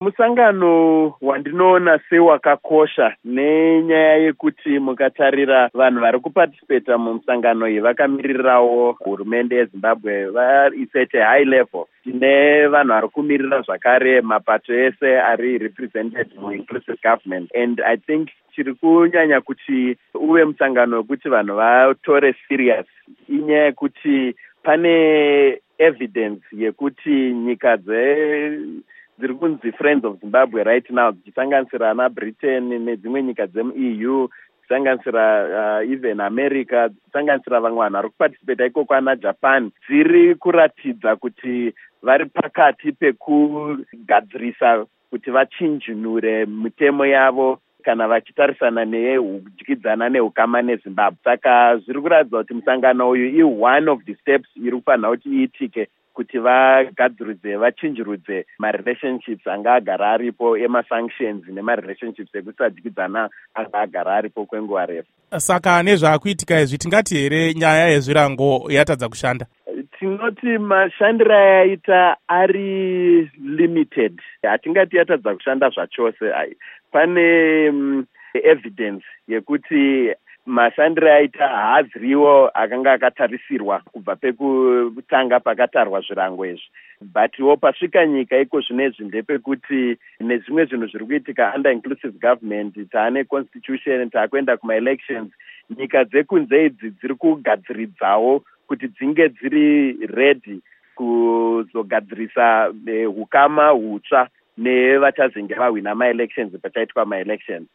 Musangano wandinoona sewakakosha nenyaya yekuti mukatarira vanhu vari kupatisipeta mumusangano iyi vakamirirawo hurumende yeZimbabwe it's at a high level. Tine vanhu vari kumirira zvakare mapato ese ari represented mu-inclusive government, and I think chiri kunyanya kuti uve musangano wekuti vanhu vatore serious inyaya yekuti pane evidence yekuti nyika dziri kunzi Friends of Zimbabwe right now dzichisanganisira ana Britain nedzimwe nyika dzemu-EU, dzichisanganisira even America, dzichisanganisira vamwe vanhu vari kupatisipeta ikoko ana Japan, dziri kuratidza kuti vari pakati pekugadzirisa kuti vachinjinure mitemo yavo kana vachitarisana nehudyidzana neukama neZimbabwe. Saka zviri kuratidza kuti musangano uyu one of the steps iri kufanira kuti iitike kuti vagadziridze vachinjirudze marelationships anga agara aripo emasanctions nemarelationships ekusadyidzana anga agara aripo kwenguva refu. Saka nezvaakuitika izvi tingati here nyaya yezvirango yatadza kushanda? Tinoti mashandiro ayaita ari limited. Hatingati yatadza kushanda zvachose. Pane evidence yekuti mashandiro aita haaziriwo akanga akatarisirwa kubva pekutanga pakatarwa zvirango izvi. Butiwo pasvika nyika iko zvinezvi ndepekuti nezvimwe zvinhu zviri kuitika under inclusive government, taane constitution, taakuenda kuma-elections, nyika dzekunze idzi dziri kugadziridzawo kuti dzinge dziri ready kuzogadzirisa hukama hutsva nevachazenge vahwina ma-elections pachaitwa ma-elections.